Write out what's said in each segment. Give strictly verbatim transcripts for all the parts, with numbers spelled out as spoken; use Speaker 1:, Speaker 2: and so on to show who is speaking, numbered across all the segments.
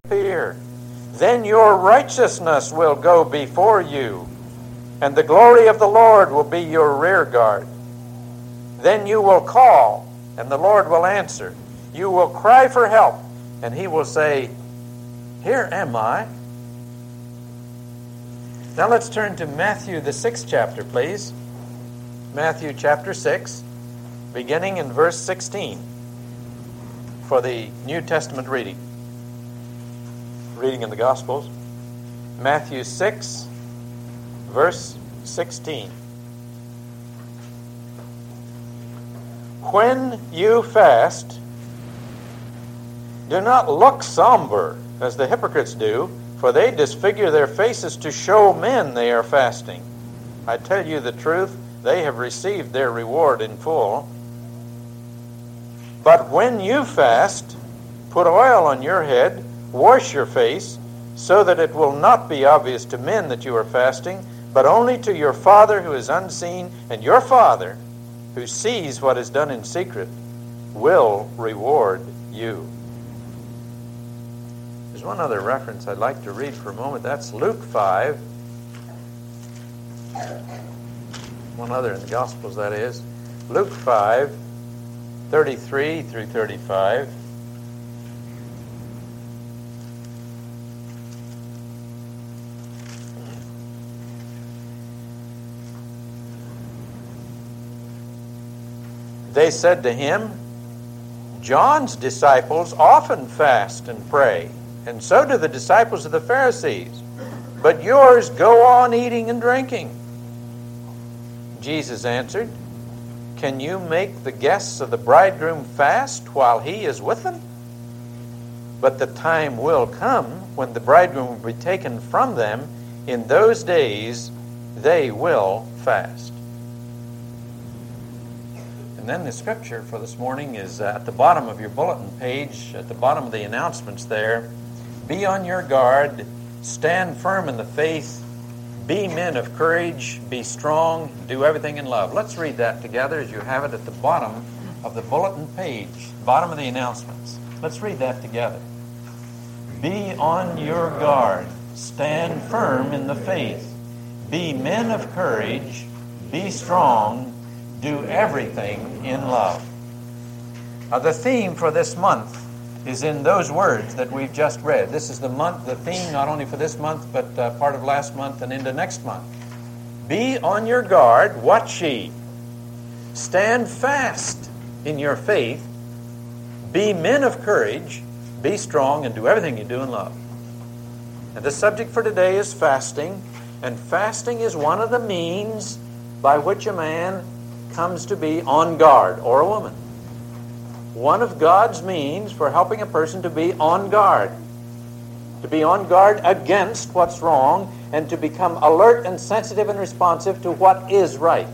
Speaker 1: appear. Then your righteousness will go before you, and the glory of the Lord will be your rear guard. Then you will call, and the Lord will answer. You will cry for help, and he will say, here am I. Now let's turn to Matthew, the sixth chapter, please. Matthew chapter six, beginning in verse sixteen, for the New Testament reading. Reading in the Gospels. Matthew six, verse sixteen. When you fast, do not look somber, as the hypocrites do, for they disfigure their faces to show men they are fasting. I tell you the truth, they have received their reward in full. But when you fast, put oil on your head, wash your face, so that it will not be obvious to men that you are fasting, but only to your Father who is unseen, and your Father, who sees what is done in secret, will reward you. There's one other reference I'd like to read for a moment. That's Luke five. One other in the Gospels, that is. Luke five, thirty-three through thirty-five. They said to him, John's disciples often fast and pray, and so do the disciples of the Pharisees. But yours go on eating and drinking. Jesus answered, can you make the guests of the bridegroom fast while he is with them? But the time will come when the bridegroom will be taken from them. In those days they will fast. And then the scripture for this morning is at the bottom of your bulletin page, at the bottom of the announcements there. Be on your guard, stand firm in the faith, be men of courage, be strong, do everything in love. Let's read that together as you have it at the bottom of the bulletin page, bottom of the announcements. Let's read that together. Be on your guard, stand firm in the faith, be men of courage, be strong, do everything in love. Now, the theme for this month is in those words that we've just read. This is the month, the theme not only for this month, but uh, part of last month and into next month. Be on your guard, watch ye. Stand fast in your faith. Be men of courage. Be strong and do everything you do in love. And the subject for today is fasting. And fasting is one of the means by which a man comes to be on guard, or a woman. One of God's means for helping a person to be on guard. To be on guard against what's wrong and to become alert and sensitive and responsive to what is right.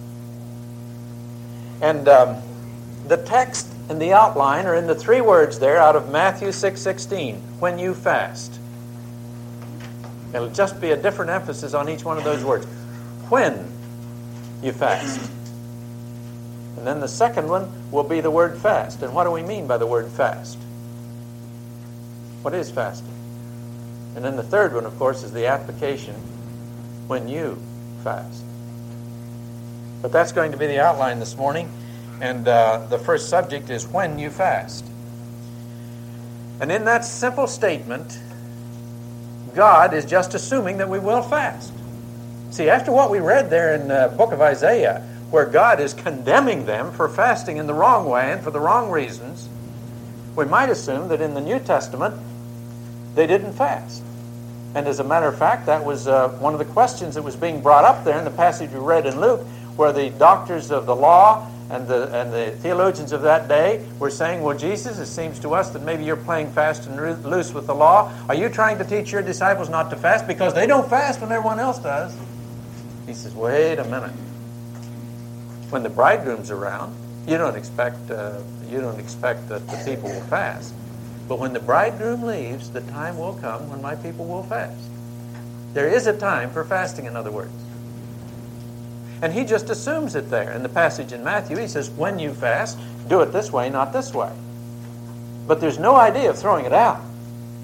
Speaker 1: And um, the text and the outline are in the three words there out of Matthew six sixteen, when you fast. It'll just be a different emphasis on each one of those words. When you fast. And then the second one will be the word fast. And what do we mean by the word fast? What is fasting? And then the third one, of course, is the application, when you fast. But that's going to be the outline this morning. And uh, the first subject is when you fast. And in that simple statement, God is just assuming that we will fast. See, after what we read there in the book of Isaiah, where God is condemning them for fasting in the wrong way and for the wrong reasons, we might assume that in the New Testament they didn't fast. And as a matter of fact, that was uh, one of the questions that was being brought up there in the passage we read in Luke, where the doctors of the law and the and the theologians of that day were saying, well, Jesus, it seems to us that maybe you're playing fast and loose with the law. Are you trying to teach your disciples not to fast because they don't fast when everyone else does? He says, wait a minute. When the bridegroom's around, you don't expect uh, you don't expect that the people will fast. But when the bridegroom leaves, the time will come when my people will fast. There is a time for fasting, in other words. And he just assumes it there. In the passage in Matthew, he says, when you fast, do it this way, not this way. But there's no idea of throwing it out.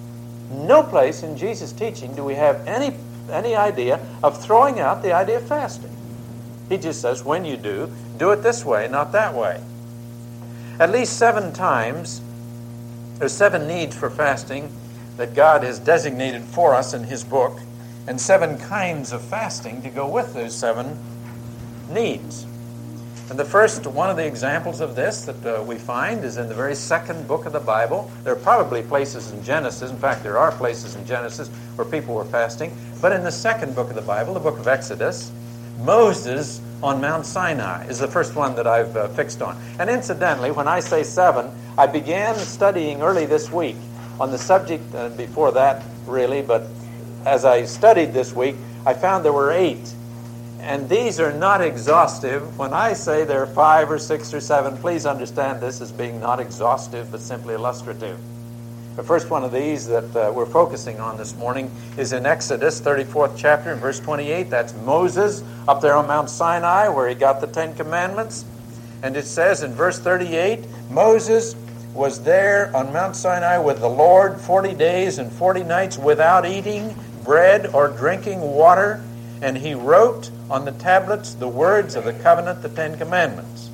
Speaker 1: No place in Jesus' teaching do we have any, any idea of throwing out the idea of fasting. He just says, when you do, do it this way, not that way. At least seven times, there's seven needs for fasting that God has designated for us in His book, and seven kinds of fasting to go with those seven needs. And the first one of the examples of this that uh, we find is in the very second book of the Bible. There are probably places in Genesis. In fact, there are places in Genesis where people were fasting. But in the second book of the Bible, the book of Exodus, Moses on Mount Sinai is the first one that I've uh, fixed on. And incidentally, when I say seven, I began studying early this week on the subject, uh, before that really, but as I studied this week, I found there were eight. And these are not exhaustive. When I say there are five or six or seven, please understand this as being not exhaustive, but simply illustrative. The first one of these that uh, we're focusing on this morning is in Exodus, thirty-fourth chapter, in verse twenty-eight. That's Moses up there on Mount Sinai where he got the Ten Commandments. And it says in verse thirty-eight, Moses was there on Mount Sinai with the Lord forty days and forty nights without eating bread or drinking water, and he wrote on the tablets the words of the covenant, the Ten Commandments.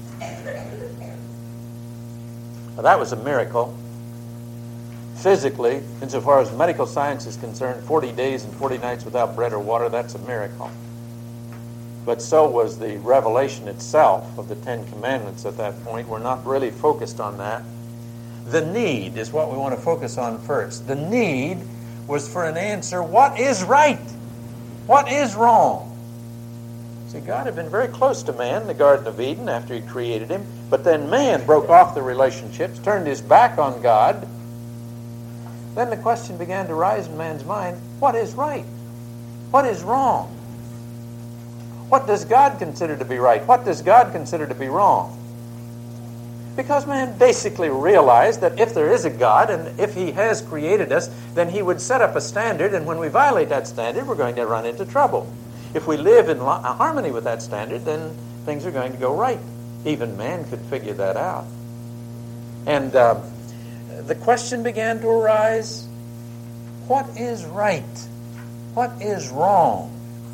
Speaker 1: Now, that was a miracle. Physically, insofar as medical science is concerned, forty days and forty nights without bread or water, that's a miracle. But so was the revelation itself of the Ten Commandments at that point. We're not really focused on that. The need is what we want to focus on first. The need was for an answer. What is right? What is wrong? See, God had been very close to man in the Garden of Eden after He created him, but then man broke off the relationships, turned his back on God. Then the question began to rise in man's mind, what is right? What is wrong? What does God consider to be right? What does God consider to be wrong? Because man basically realized that if there is a God and if He has created us, then He would set up a standard, and when we violate that standard, we're going to run into trouble. If we live in harmony with that standard, then things are going to go right. Even man could figure that out. And uh, the question began to arise, what is right? What is wrong?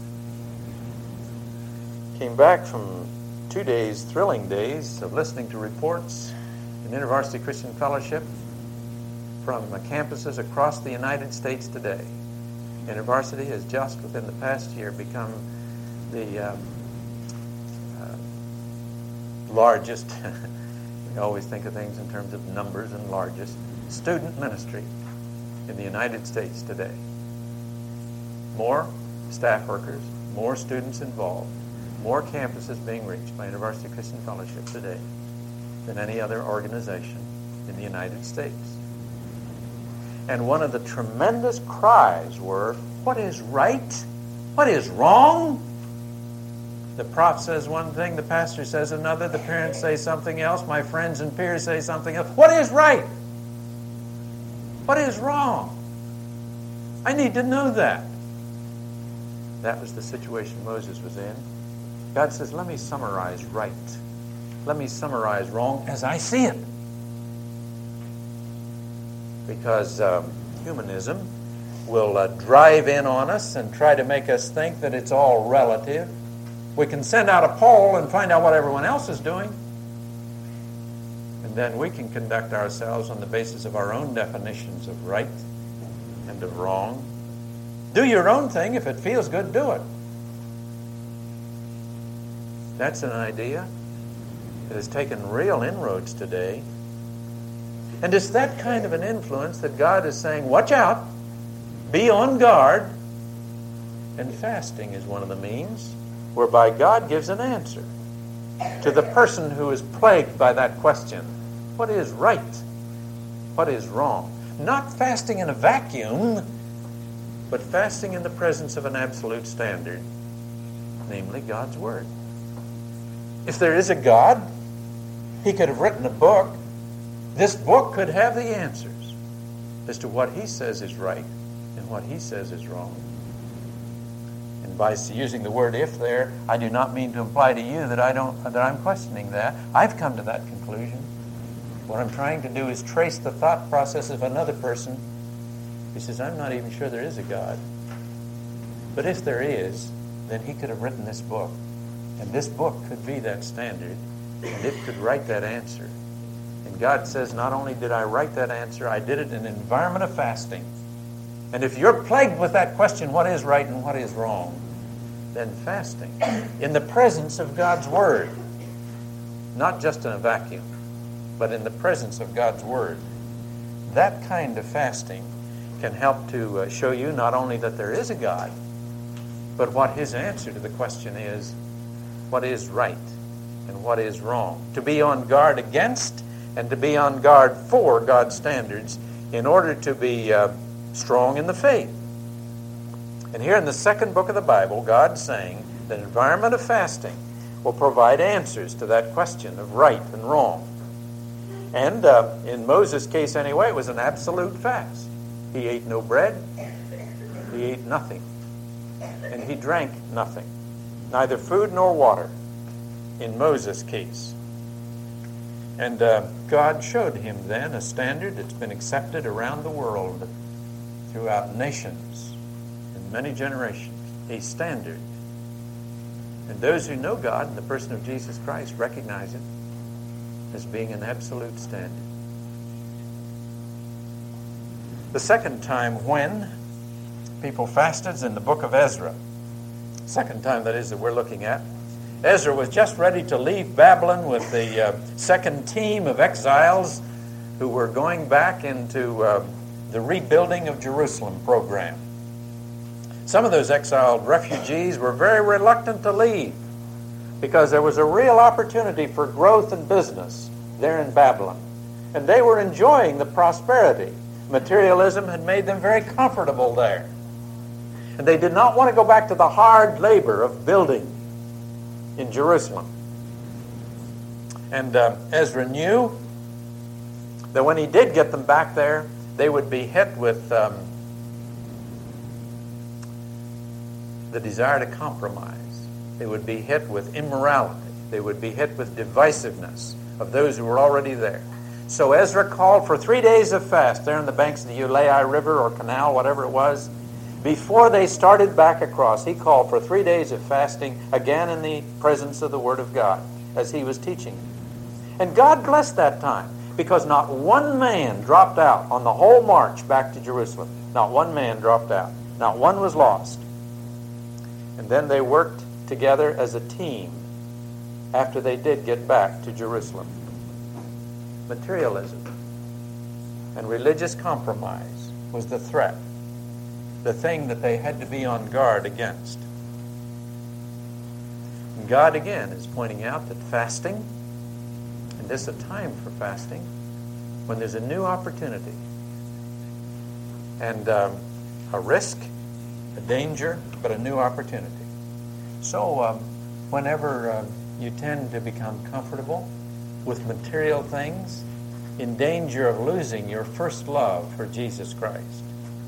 Speaker 1: Came back from two days, thrilling days, of listening to reports in InterVarsity Christian Fellowship from campuses across the United States today. InterVarsity has just within the past year become the um, uh, largest, we always think of things in terms of numbers and largest, student ministry in the United States today. More staff workers, more students involved, more campuses being reached by InterVarsity Christian Fellowship today than any other organization in the United States. And one of the tremendous cries were, what is right? What is wrong? The prof says one thing, the pastor says another, the parents say something else, my friends and peers say something else. What is right? What is wrong? I need to know that. That was the situation Moses was in. God says, let me summarize right. Let me summarize wrong as I see it. Because um, humanism will uh, drive in on us and try to make us think that it's all relative. We can send out a poll and find out what everyone else is doing. And then we can conduct ourselves on the basis of our own definitions of right and of wrong. Do your own thing. If it feels good, do it. That's an idea that has taken real inroads today. And it's that kind of an influence that God is saying, watch out, be on guard. And fasting is one of the means whereby God gives an answer to the person who is plagued by that question. What is right? What is wrong? Not fasting in a vacuum, but fasting in the presence of an absolute standard, namely God's Word. If there is a God, He could have written a book. This book could have the answers as to what He says is right and what He says is wrong. And by using the word "if" there, I do not mean to imply to you that I don't that I'm questioning that. I've come to that conclusion. What I'm trying to do is trace the thought process of another person He says, I'm not even sure there is a God. But if there is, then he could have written this book. And this book could be that standard, and it could write that answer. And God says, not only did I write that answer, I did it in an environment of fasting. And if you're plagued with that question, what is right and what is wrong, then fasting in the presence of God's Word, not just in a vacuum, but in the presence of God's Word. That kind of fasting can help to uh, show you not only that there is a God, but what his answer to the question is, what is right and what is wrong. To be on guard against and to be on guard for God's standards in order to be uh, strong in the faith. And here in the second book of the Bible, God's saying the environment of fasting will provide answers to that question of right and wrong. And uh, in Moses' case anyway, it was an absolute fast. He ate no bread, he ate nothing, and he drank nothing, neither food nor water in Moses' case. And uh, God showed him then a standard that's been accepted around the world throughout nations and many generations, a standard. And those who know God in the person of Jesus Christ recognize it as being an absolute standard. The second time when people fasted is in the book of Ezra. Second time, that is, that we're looking at. Ezra was just ready to leave Babylon with the uh, second team of exiles who were going back into uh, the rebuilding of Jerusalem program. Some of those exiled refugees were very reluctant to leave because there was a real opportunity for growth and business there in Babylon. And they were enjoying the prosperity. Materialism had made them very comfortable there. And they did not want to go back to the hard labor of building in Jerusalem. And uh, Ezra knew that when he did get them back there, they would be hit with um, the desire to compromise. They would be hit with immorality. They would be hit with divisiveness of those who were already there. So Ezra called for three days of fast there on the banks of the Ulai River or canal, whatever it was. Before they started back across, he called for three days of fasting, again in the presence of the Word of God, as he was teaching. And God blessed that time, because not one man dropped out on the whole march back to Jerusalem. Not one man dropped out. Not one was lost. And then they worked together as a team after they did get back to Jerusalem. Materialism and religious compromise was the threat, the thing that they had to be on guard against. And God again is pointing out that fasting, and this is a time for fasting, when there's a new opportunity and um, a risk, a danger, but a new opportunity. So um, whenever um, you tend to become comfortable with material things, in danger of losing your first love for Jesus Christ,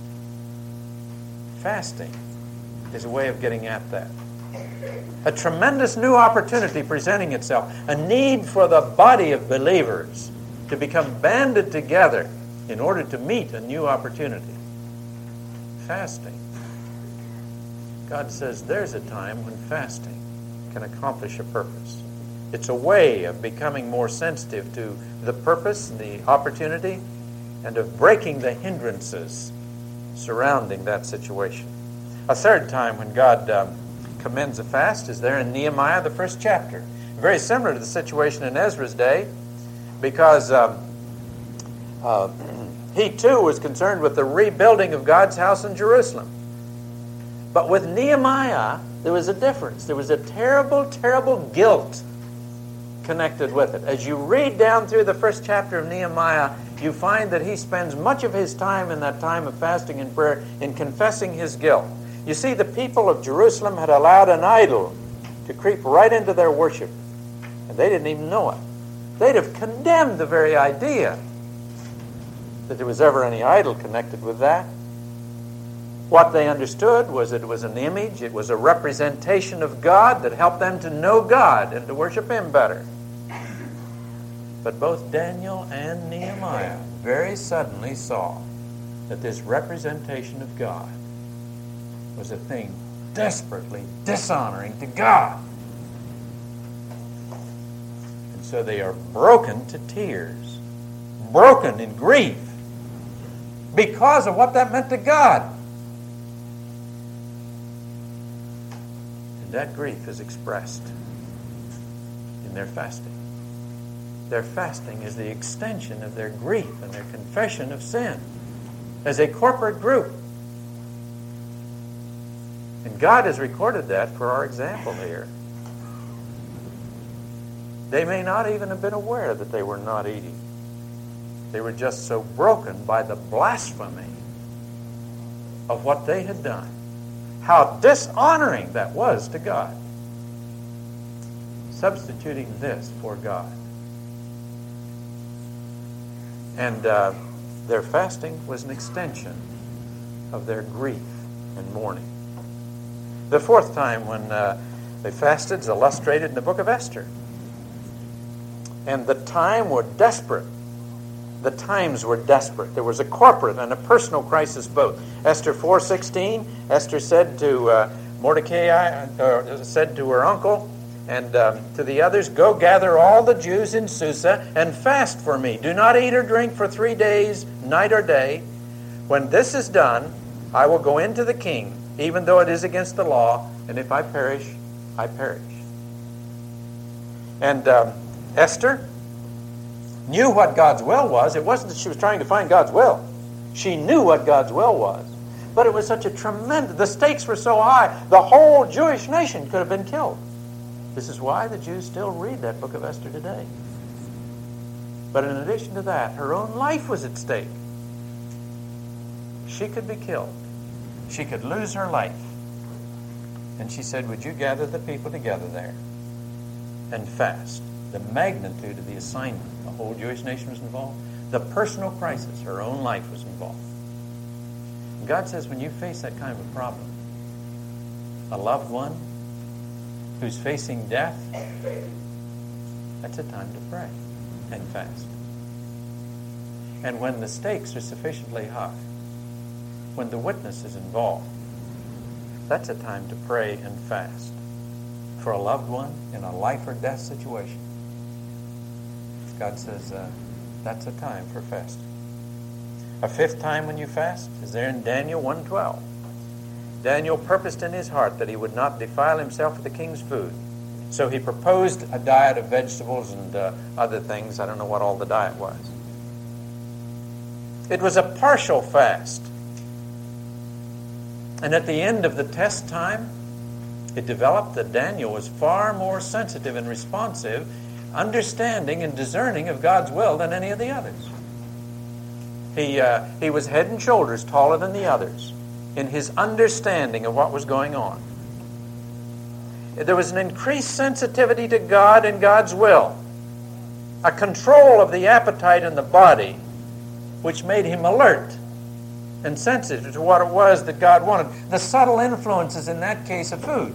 Speaker 1: fasting is a way of getting at that. A tremendous new opportunity presenting itself, a need for the body of believers to become banded together in order to meet a new opportunity. Fasting. God says there's a time when fasting can accomplish a purpose. It's a way of becoming more sensitive to the purpose and the opportunity and of breaking the hindrances surrounding that situation. A third time when God um, commends a fast is there in Nehemiah, the first chapter. Very similar to the situation in Ezra's day, because um, uh, he too was concerned with the rebuilding of God's house in Jerusalem. But with Nehemiah, there was a difference. There was a terrible, terrible guilt connected with it. As you read down through the first chapter of Nehemiah, you find that he spends much of his time in that time of fasting and prayer in confessing his guilt. You see, the people of Jerusalem had allowed an idol to creep right into their worship, and they didn't even know it. They'd have condemned the very idea that there was ever any idol connected with that. What they understood was that it was an image, it was a representation of God that helped them to know God and to worship Him better. But both Daniel and Nehemiah very suddenly saw that this representation of God was a thing desperately dishonoring to God. And so they are broken to tears, broken in grief, because of what that meant to God. And that grief is expressed in their fasting. Their fasting is the extension of their grief and their confession of sin as a corporate group. And God has recorded that for our example here. They may not even have been aware that they were not eating. They were just so broken by the blasphemy of what they had done. How dishonoring that was to God. Substituting this for God. And uh, their fasting was an extension of their grief and mourning. The fourth time when uh, they fasted is illustrated in the book of Esther. And the time were desperate. The times were desperate. There was a corporate and a personal crisis both. Esther four sixteen, Esther said to uh, Mordecai, or said to her uncle and um, to the others, "Go gather all the Jews in Susa and fast for me. Do not eat or drink for three days, night or day. When this is done, I will go into the king, even though it is against the law, and if I perish, I perish." And um, Esther knew what God's will was. It wasn't that she was trying to find God's will. She knew what God's will was. But it was such a tremendous... The stakes were so high, the whole Jewish nation could have been killed. This is why the Jews still read that book of Esther today. But in addition to that, her own life was at stake. She could be killed. She could lose her life. And she said, "Would you gather the people together there and fast?" The magnitude of the assignment. The whole Jewish nation was involved. The personal crisis, her own life was involved. And God says when you face that kind of a problem, a loved one who's facing death, that's a time to pray and fast. And when the stakes are sufficiently high, when the witness is involved, that's a time to pray and fast for a loved one in a life or death situation. God says uh, that's a time for fasting. A fifth time when you fast is there in Daniel one twelve. Daniel purposed in his heart that he would not defile himself with the king's food. So he proposed a diet of vegetables and uh, other things. I don't know what all the diet was. It was a partial fast. And at the end of the test time, it developed that Daniel was far more sensitive and responsive, understanding and discerning of God's will than any of the others. He, uh, he was head and shoulders taller than the others in his understanding of what was going on. There was an increased sensitivity to God and God's will, a control of the appetite in the body, which made him alert and sensitive to what it was that God wanted. The subtle influences in that case of food.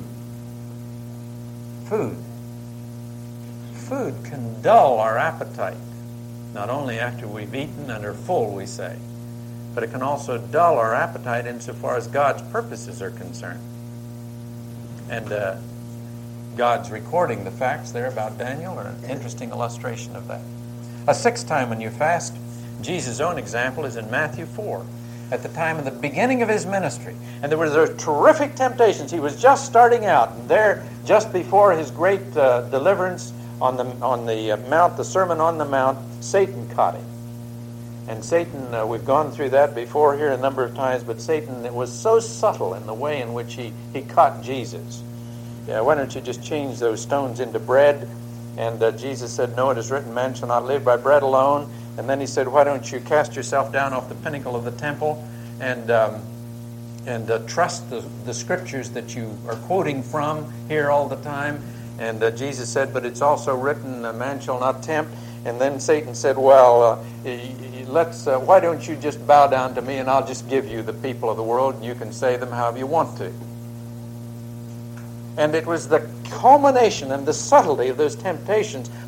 Speaker 1: Food. Food can dull our appetite, not only after we've eaten and are full, we say, but it can also dull our appetite insofar as God's purposes are concerned. And uh, God's recording the facts there about Daniel are an interesting illustration of that. A sixth time when you fast, Jesus' own example is in Matthew four, at the time of the beginning of his ministry. And there were those terrific temptations. He was just starting out, and there, just before his great uh, deliverance, On the on the mount, the Sermon on the Mount, Satan caught him. And Satan, uh, we've gone through that before here a number of times, but Satan it was so subtle in the way in which he, he caught Jesus. Yeah, why don't you just change those stones into bread? And uh, Jesus said, "No, it is written, man shall not live by bread alone." And then he said, "Why don't you cast yourself down off the pinnacle of the temple and um, and uh, trust the, the scriptures that you are quoting from here all the time?" And uh, Jesus said, "But it's also written, a man shall not tempt." And then Satan said, "Well, uh, let's. Uh, why don't you just bow down to me, and I'll just give you the people of the world, and you can say them however you want to." And it was the culmination and the subtlety of those temptations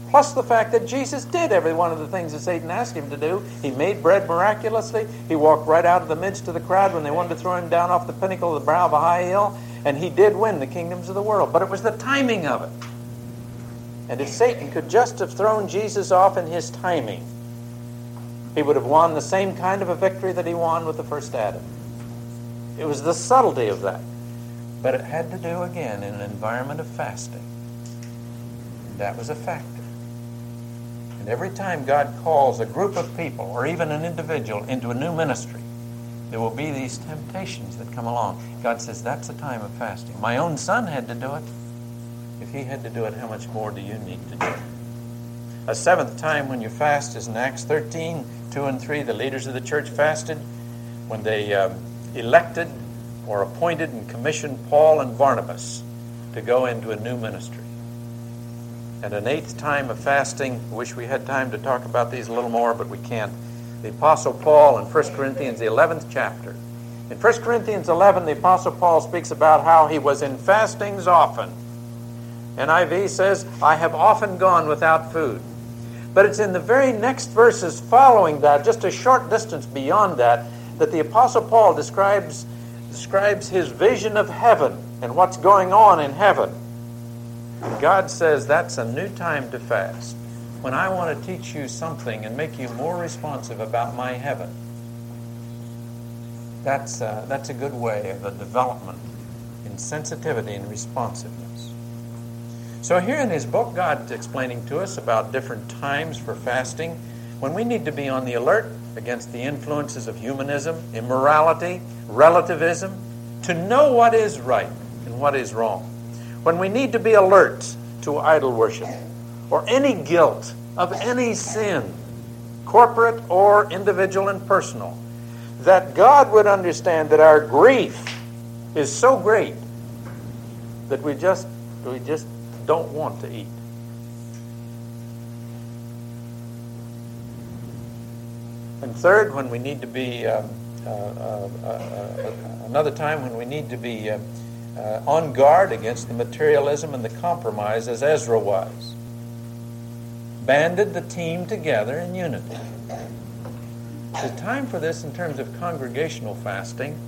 Speaker 1: plus the fact that Jesus did every one of the things that Satan asked him to do. He made bread miraculously. He walked right out of the midst of the crowd when they wanted to throw him down off the pinnacle of the brow of a high hill, and he did win the kingdoms of the world. But it was the timing of it. And if Satan could just have thrown Jesus off in his timing, he would have won the same kind of a victory that he won with the first Adam. It was the subtlety of that. But it had to do, again, in an environment of fasting. And that was a factor. And every time God calls a group of people, or even an individual, into a new ministry, there will be these temptations that come along. God says, that's a time of fasting. My own son had to do it. If he had to do it, how much more do you need to do it? A seventh time when you fast is in Acts thirteen, two and three. The leaders of the church fasted when they um, elected or appointed and commissioned Paul and Barnabas to go into a new ministry. And an eighth time of fasting, I wish we had time to talk about these a little more, but we can't. The Apostle Paul in First Corinthians, the eleventh chapter. In First Corinthians eleven, the Apostle Paul speaks about how he was in fastings often. N I V says, I have often gone without food. But it's in the very next verses following that, just a short distance beyond that, that the Apostle Paul describes, describes his vision of heaven and what's going on in heaven. And God says that's a new time to fast. When I want to teach you something and make you more responsive about my heaven, that's a, that's a good way of a development in sensitivity and responsiveness. So here in his book, God's explaining to us about different times for fasting, when we need to be on the alert against the influences of humanism, immorality, relativism, to know what is right and what is wrong. When we need to be alert to idol worship or any guilt of any sin, corporate or individual and personal, that God would understand that our grief is so great that we just we just don't want to eat. And third, when we need to be uh, uh, uh, uh, another time when we need to be uh, uh, on guard against the materialism and the compromise, as Ezra was, banded the team together in unity. The time for this in terms of congregational fasting,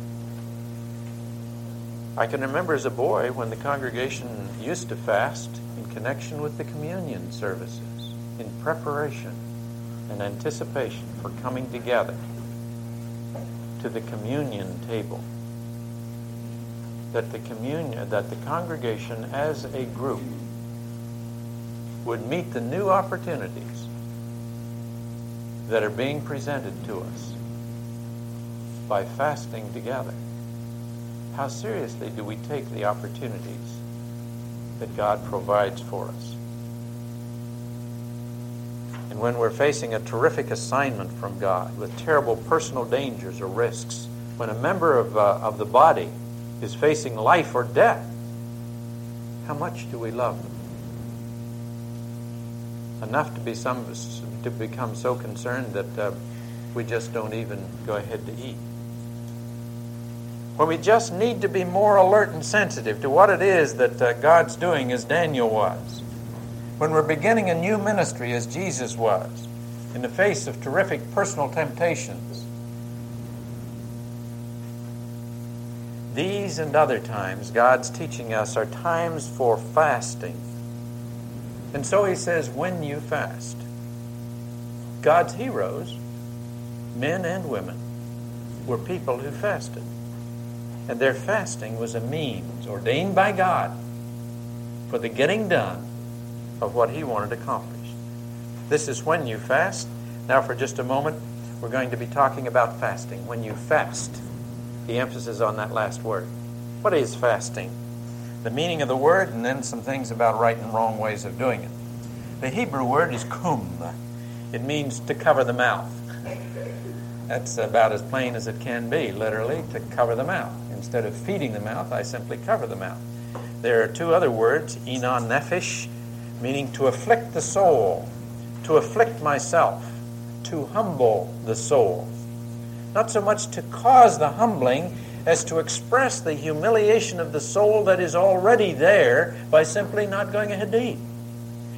Speaker 1: I can remember as a boy when the congregation used to fast in connection with the communion services, in preparation and anticipation for coming together to the communion table. That the communion, that the congregation as a group would meet the new opportunities that are being presented to us by fasting together. How seriously do we take the opportunities that God provides for us? And when we're facing a terrific assignment from God with terrible personal dangers or risks, when a member of, uh, of the body is facing life or death, how much do we love them? Enough to be some to become so concerned that uh, we just don't even go ahead to eat. When we just need to be more alert and sensitive to what it is that uh, God's doing, as Daniel was. When we're beginning a new ministry, as Jesus was, in the face of terrific personal temptations. These and other times God's teaching us are times for fasting. And so he says, when you fast. God's heroes, men and women, were people who fasted. And their fasting was a means ordained by God for the getting done of what he wanted accomplished. This is when you fast. Now for just a moment, we're going to be talking about fasting. When you fast, the emphasis on that last word. What is fasting? The meaning of the word, and then some things about right and wrong ways of doing it. The Hebrew word is kum. It means to cover the mouth. That's about as plain as it can be, literally, to cover the mouth. Instead of feeding the mouth, I simply cover the mouth. There are two other words, inan nephesh, meaning to afflict the soul, to afflict myself, to humble the soul. Not so much to cause the humbling as to express the humiliation of the soul that is already there by simply not going ahead to eat.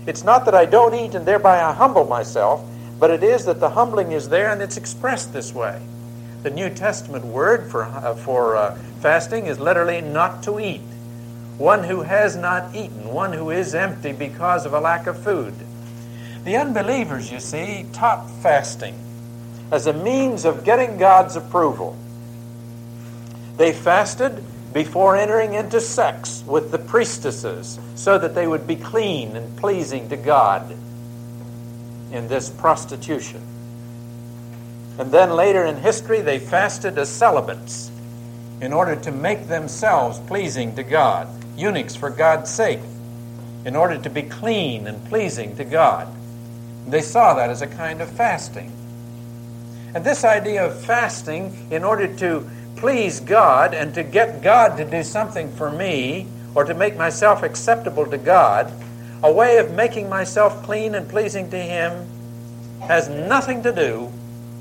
Speaker 1: It's not that I don't eat and thereby I humble myself, but it is that the humbling is there and it's expressed this way. The New Testament word for, uh, for uh, fasting is literally not to eat. One who has not eaten, one who is empty because of a lack of food. The unbelievers, you see, taught fasting as a means of getting God's approval. They fasted before entering into sex with the priestesses so that they would be clean and pleasing to God in this prostitution. And then later in history, they fasted as celibates in order to make themselves pleasing to God, eunuchs for God's sake, in order to be clean and pleasing to God. They saw that as a kind of fasting. And this idea of fasting in order to please God and to get God to do something for me or to make myself acceptable to God, a way of making myself clean and pleasing to Him, has nothing to do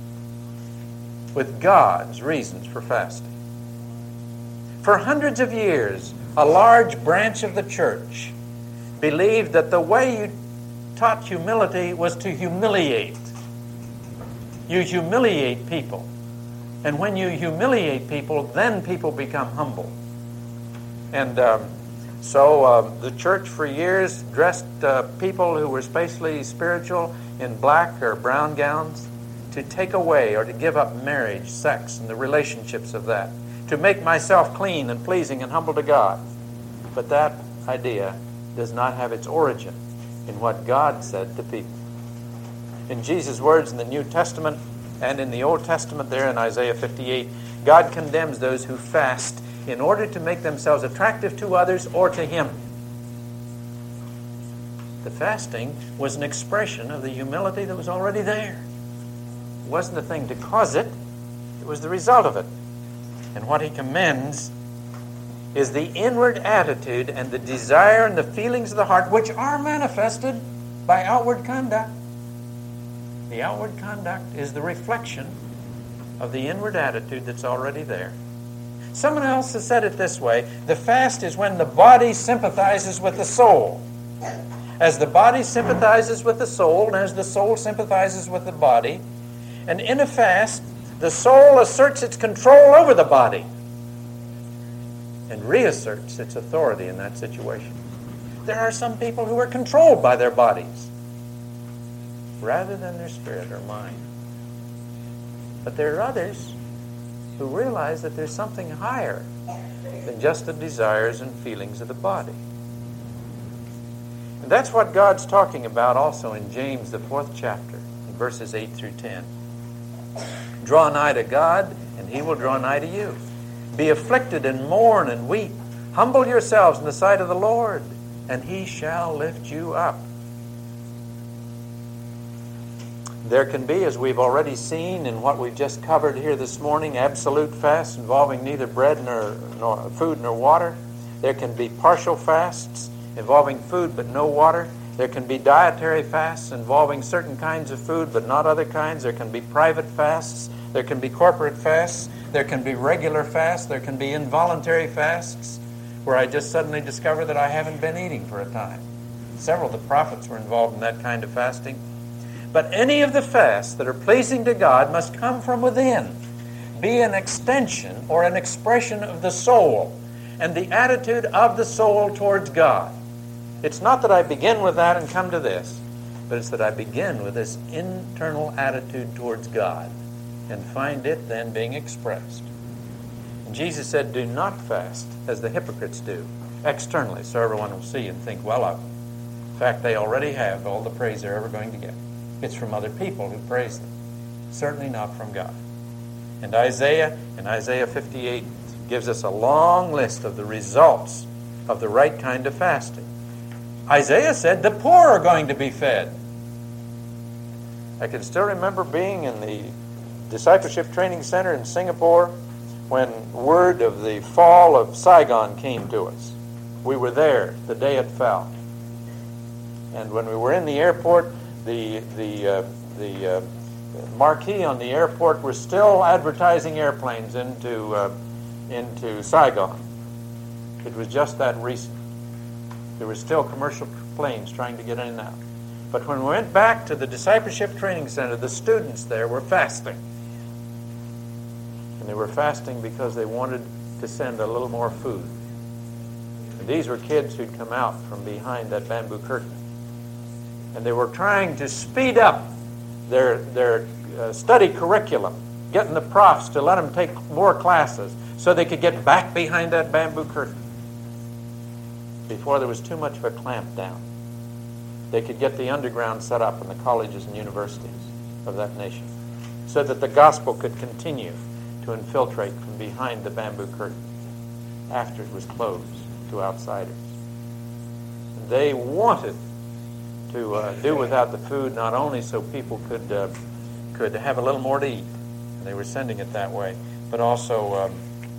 Speaker 1: with God's reasons for fasting. For hundreds of years, a large branch of the church believed that the way you taught humility was to humiliate. You humiliate people. And when you humiliate people, then people become humble. And um, so uh, the church for years dressed uh, people who were spatially spiritual in black or brown gowns to take away or to give up marriage, sex, and the relationships of that, to make myself clean and pleasing and humble to God. But that idea does not have its origin in what God said to people. In Jesus' words in the New Testament and in the Old Testament there in Isaiah fifty-eight, God condemns those who fast in order to make themselves attractive to others or to Him. The fasting was an expression of the humility that was already there. It wasn't a thing to cause it. It was the result of it. And what He commends is the inward attitude and the desire and the feelings of the heart, which are manifested by outward conduct. The outward conduct is the reflection of the inward attitude that's already there. Someone else has said it this way: the fast is when the body sympathizes with the soul. As the body sympathizes with the soul, and as the soul sympathizes with the body, and in a fast, the soul asserts its control over the body and reasserts its authority in that situation. There are some people who are controlled by their bodies rather than their spirit or mind. But there are others who realize that there's something higher than just the desires and feelings of the body. And that's what God's talking about also in James, the fourth chapter, in verses eight through ten. Draw nigh to God, and He will draw nigh to you. Be afflicted and mourn and weep. Humble yourselves in the sight of the Lord, and He shall lift you up. There can be, as we've already seen in what we've just covered here this morning, absolute fasts involving neither bread nor, nor food nor water. There can be partial fasts involving food but no water. There can be dietary fasts involving certain kinds of food but not other kinds. There can be private fasts. There can be corporate fasts. There can be regular fasts. There can be involuntary fasts where I just suddenly discover that I haven't been eating for a time. Several of the prophets were involved in that kind of fasting. But any of the fasts that are pleasing to God must come from within, be an extension or an expression of the soul and the attitude of the soul towards God. It's not that I begin with that and come to this, but it's that I begin with this internal attitude towards God and find it then being expressed. And Jesus said, do not fast as the hypocrites do, externally, so everyone will see and think well of. In fact, they already have all the praise they're ever going to get. It's from other people who praise them, certainly not from God. And Isaiah, in Isaiah fifty-eight, gives us a long list of the results of the right kind of fasting. Isaiah said the poor are going to be fed. I can still remember being in the Discipleship Training Center in Singapore when word of the fall of Saigon came to us. We were there the day it fell. And when we were in the airport, the the uh, the uh, marquee on the airport was still advertising airplanes into uh, into Saigon. It was just that recent. There were still commercial planes trying to get in and out. But when we went back to the Discipleship Training Center, the students there were fasting. And they were fasting because they wanted to send a little more food. And these were kids who'd come out from behind that bamboo curtain. And they were trying to speed up their, their uh, study curriculum, getting the profs to let them take more classes so they could get back behind that bamboo curtain before there was too much of a clamp down. They could get the underground set up in the colleges and universities of that nation so that the gospel could continue to infiltrate from behind the bamboo curtain after it was closed to outsiders. And they wanted to uh, do without the food, not only so people could uh, could have a little more to eat, and they were sending it that way, but also um,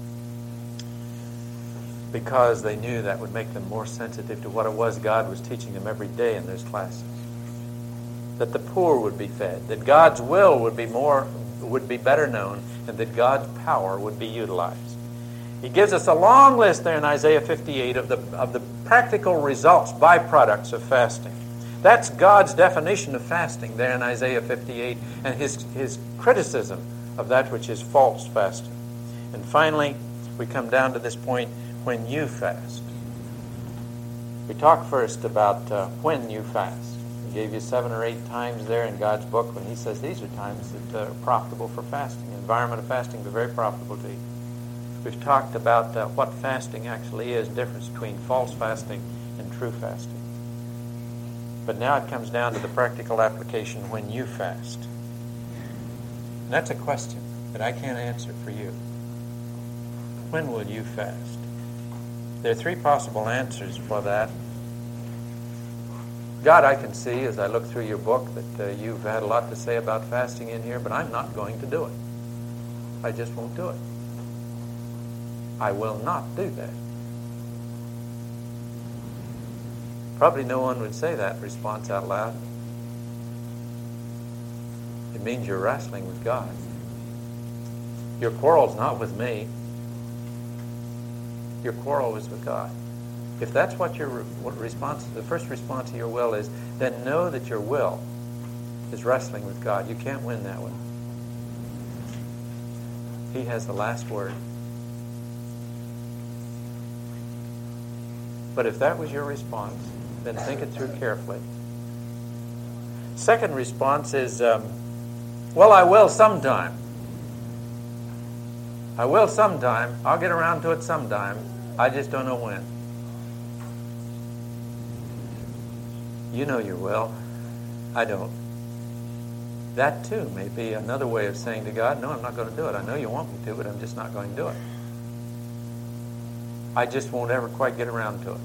Speaker 1: because they knew that would make them more sensitive to what it was God was teaching them every day in those classes. That the poor would be fed, that God's will would be more would be better known, and that God's power would be utilized. He gives us a long list there in Isaiah fifty-eight of the of the practical results, byproducts of fasting. That's God's definition of fasting there in Isaiah fifty-eight, and his, his criticism of that which is false fasting. And finally, we come down to this point, when you fast. We talked first about uh, when you fast. He gave you seven or eight times there in God's book when he says these are times that are profitable for fasting. The environment of fasting is very profitable to you. We've talked about uh, what fasting actually is, the difference between false fasting and true fasting. But now it comes down to the practical application when you fast. And that's a question that I can't answer for you. When will you fast? There are three possible answers for that. God, I can see as I look through your book that uh, you've had a lot to say about fasting in here, but I'm not going to do it. I just won't do it. I will not do that. Probably no one would say that response out loud. It means you're wrestling with God. Your quarrel's not with me. Your quarrel is with God. If that's what your what response, the first response to your will is, then know that your will is wrestling with God. You can't win that one. He has the last word. But if that was your response, then think it through carefully. Second response is, um, well, I will sometime. I will sometime. I'll get around to it sometime. I just don't know when. You know you will. I don't. That too may be another way of saying to God, no, I'm not going to do it. I know you want me to, but I'm just not going to do it. I just won't ever quite get around to it.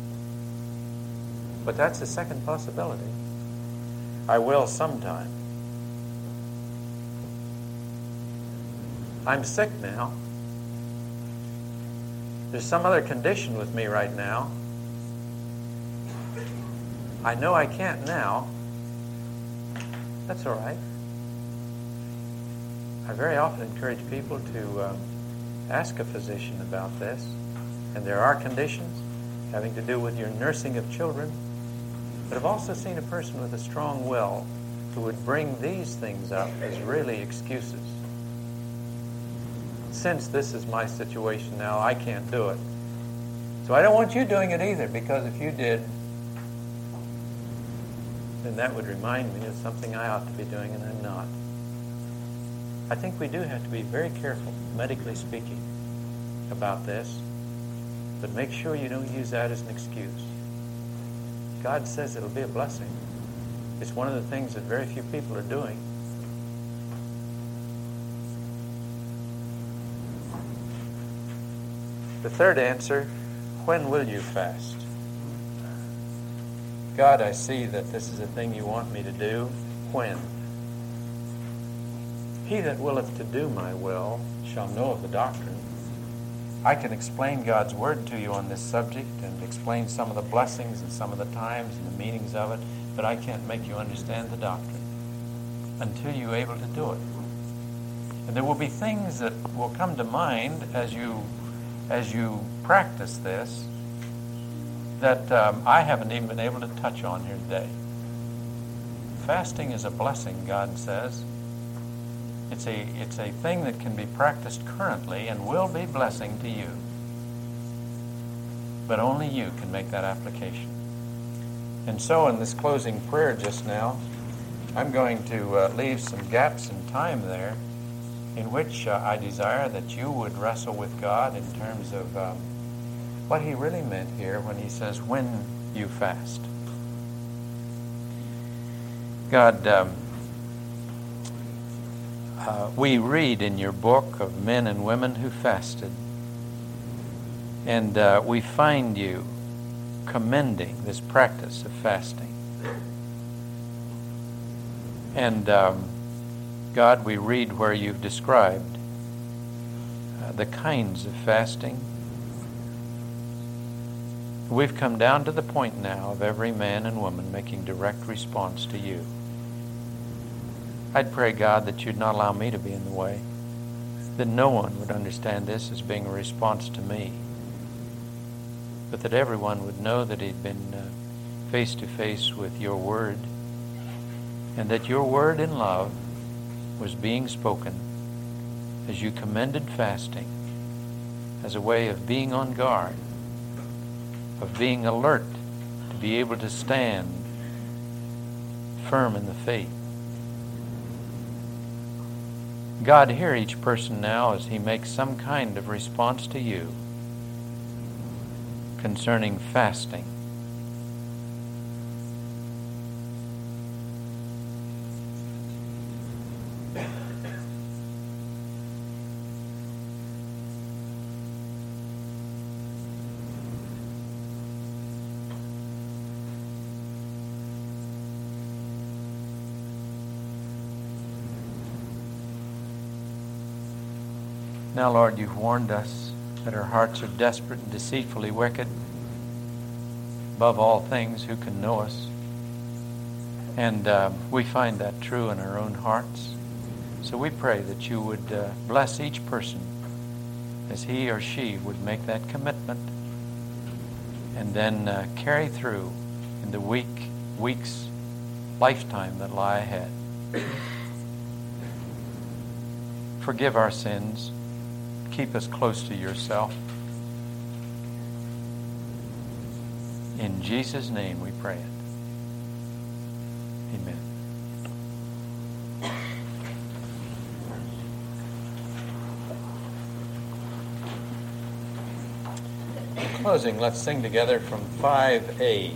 Speaker 1: But that's the second possibility. I will sometime. I'm sick now. There's some other condition with me right now. I know I can't now. That's all right. I very often encourage people to uh, ask a physician about this. And there are conditions having to do with your nursing of children. But I've also seen a person with a strong will who would bring these things up as really excuses. Since this is my situation now, I can't do it. So I don't want you doing it either, because if you did, then that would remind me of something I ought to be doing and I'm not. I think we do have to be very careful, medically speaking, about this. But make sure you don't use that as an excuse. God says it'll be a blessing. It's one of the things that very few people are doing. The third answer, when will you fast? God, I see that this is a thing you want me to do. When? He that willeth to do my will shall know of the doctrine. I can explain God's word to you on this subject and explain some of the blessings and some of the times and the meanings of it, but I can't make you understand the doctrine until you're able to do it. And there will be things that will come to mind as you as you practice this that um, I haven't even been able to touch on here today. Fasting is a blessing, God says. It's a, it's a thing that can be practiced currently and will be blessing to you. But only you can make that application. And so in this closing prayer just now, I'm going to uh, leave some gaps in time there in which uh, I desire that you would wrestle with God in terms of um, what he really meant here when he says, when you fast. God, um, uh, we read in your book of men and women who fasted, and uh, we find you commending this practice of fasting. And um, God, we read where you've described uh, the kinds of fasting. We've come down to the point now of every man and woman making direct response to you. I'd pray, God, that you'd not allow me to be in the way, that no one would understand this as being a response to me, but that everyone would know that he'd been uh, face to face with your word, and that your word in love was being spoken as you commended fasting as a way of being on guard, of being alert to be able to stand firm in the faith. God, hear each person now as he makes some kind of response to you concerning fasting. Now, Lord, you've warned us that our hearts are desperate and deceitfully wicked. Above all things, who can know us? And uh, we find that true in our own hearts. So we pray that you would uh, bless each person as he or she would make that commitment and then uh, carry through in the week, weeks, lifetime that lie ahead. Forgive our sins. Keep us close to yourself. In Jesus' name we pray it. Amen. In closing, let's sing together from five A.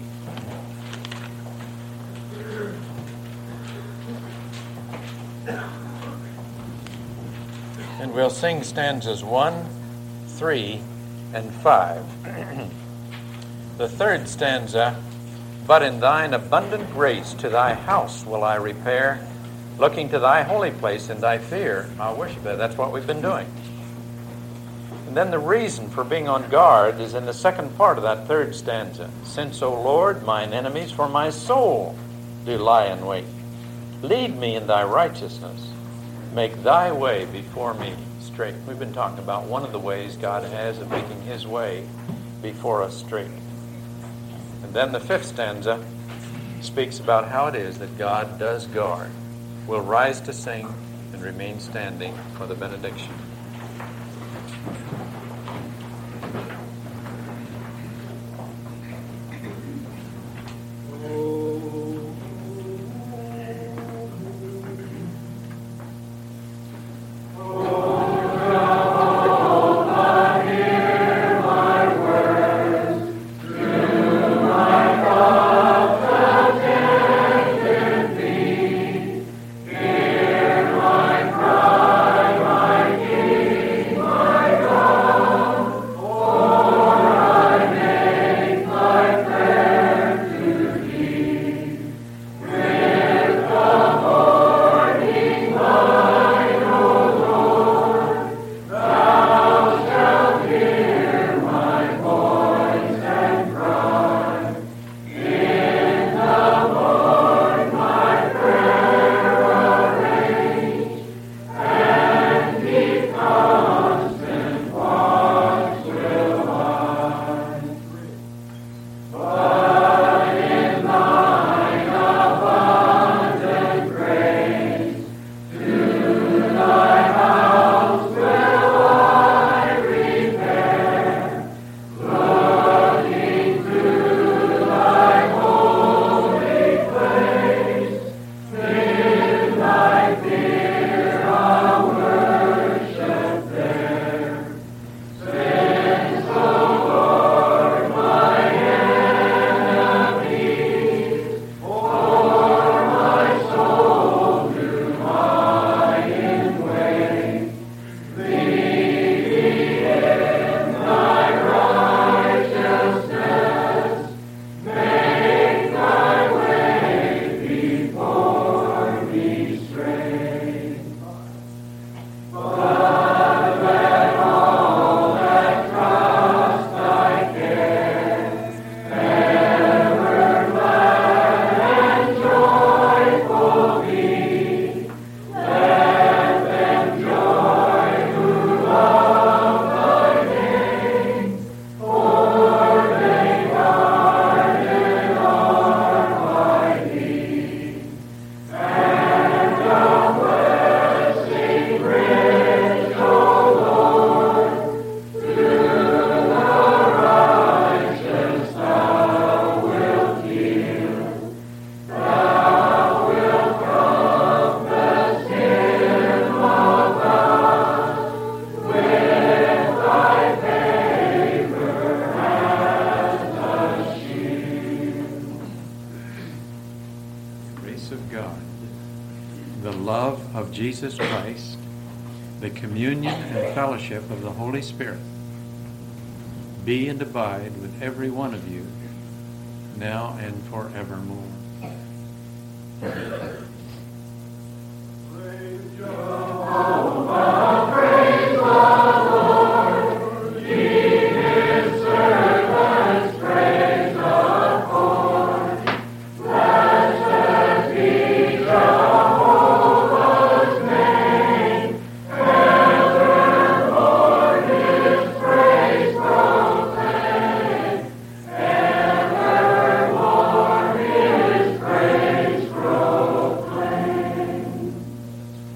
Speaker 1: And we'll sing stanzas one, three, and five. The third stanza, but in thine abundant grace to thy house will I repair, looking to thy holy place in thy fear I'll worship it. That's what we've been doing. And then the reason for being on guard is in the second part of that third stanza. Since, O Lord, mine enemies for my soul do lie in wait. Lead me in thy righteousness. Make thy way before me straight. We've been talking about one of the ways God has of making his way before us straight. And then the fifth stanza speaks about how it is that God does guard. We'll rise to sing and remain standing for the benediction.
Speaker 2: Hear my cry, my King. Jesus Christ, the communion and fellowship of the Holy Spirit be and abide with every one of you, now and forevermore. Praise Jehovah.